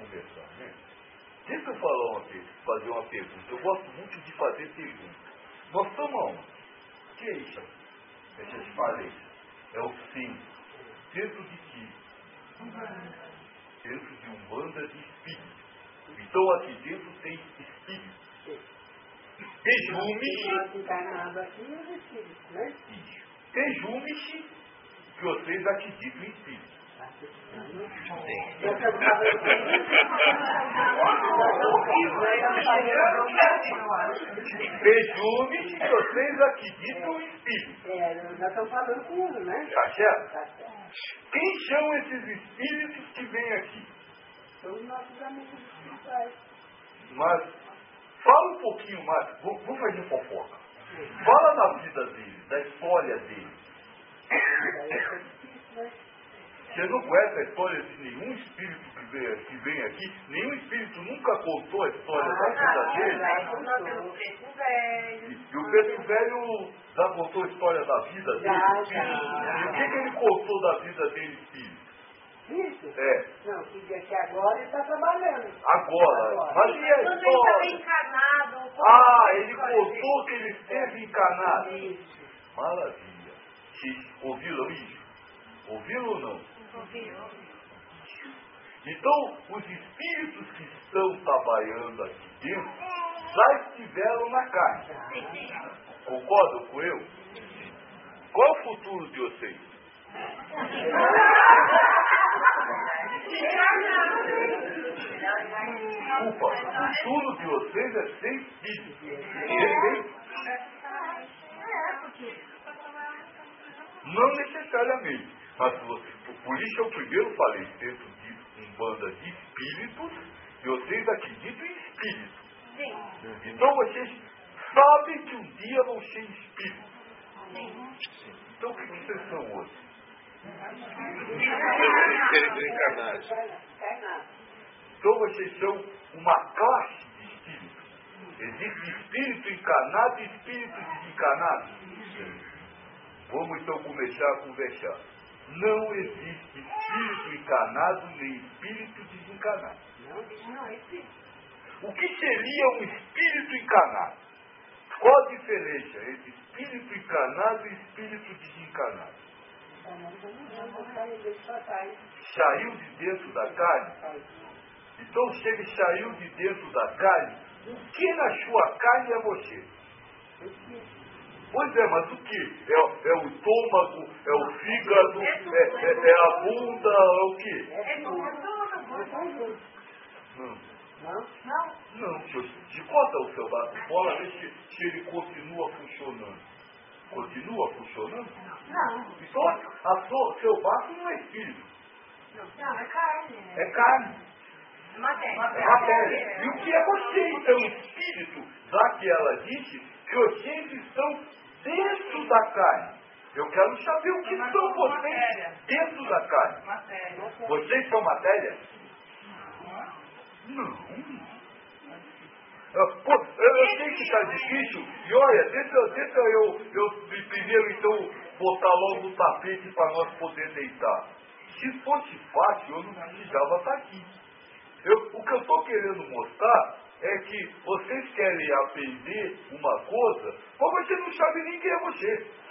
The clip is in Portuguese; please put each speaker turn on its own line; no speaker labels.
conversar, né? Deixa eu fazer uma pergunta. Eu gosto muito de fazer perguntas. Nós estamos aonde? O que é isso? Eu já te falei. É o centro. Dentro de ti. Dentro de um banda de espíritos. Então aqui dentro tem espíritos. Presume-se. Presume-se que vocês acreditam em espíritos. Presume-se que vocês acreditam em espíritos.
Nós estamos falando com ele, né?
Tá certo? Quem são esses espíritos que vêm aqui?
São os nossos amigos espirituais.
Mas fala um pouquinho mais, vamos fazer fofoca. Fala da vida deles, da história deles. Você não conhece a história de nenhum espírito que vem aqui? Nenhum espírito nunca contou a história da vida dele? E o Preto Velho já contou a história da vida dele? E o que ele contou da vida dele, espírito?
Isso?
É.
Não, que agora ele está trabalhando.
Agora. Mas e a história? Ele contou que ele esteve encarnado.
Isso.
Maravilha. Vocês ouviram isso? Ouviram ou não?
Ouviram.
Então, os espíritos que estão trabalhando aqui dentro já estiveram na carne. Concordam com eu? Qual é o futuro de vocês? Desculpa, o futuro de vocês é ser espírito. Não necessariamente. Mas por isso eu primeiro falei, dentro de um banda de espíritos, e vocês acreditam em espíritos. Sim. Então vocês sabem que um dia vão ser espíritos. Sim. Então o que vocês são hoje?
Espíritos encarnados.
Então vocês são uma classe de espíritos. Existe espírito encarnado e espírito desencarnado. Vamos então começar a conversar. Não existe espírito encarnado nem espírito desencarnado. O que seria um espírito encarnado? Qual a diferença entre espírito encarnado e espírito desencarnado? Saiu de dentro da carne? Então, se ele saiu de dentro da carne, o que na sua carne é você? Pois é, mas o que? É o estômago, é o fígado, é a bunda, é o quê? Não, se conta o seu dado bola, vê se ele continua funcionando. Continua funcionando?
Não.
Então, seu barco não é espírito.
Não, é carne.
É carne. Matéria. E o que é você, então, espírito? Já que ela disse que vocês estão dentro da carne. Eu quero saber o que são vocês dentro da carne.
Matéria.
Vocês são matéria? Não. Eu sei que está difícil. E olha, deixa eu primeiro então botar logo o tapete para nós poder deitar. Se fosse fácil, eu não precisava estar aqui. O que eu estou querendo mostrar é que vocês querem aprender uma coisa, mas você não sabe nem quem é você.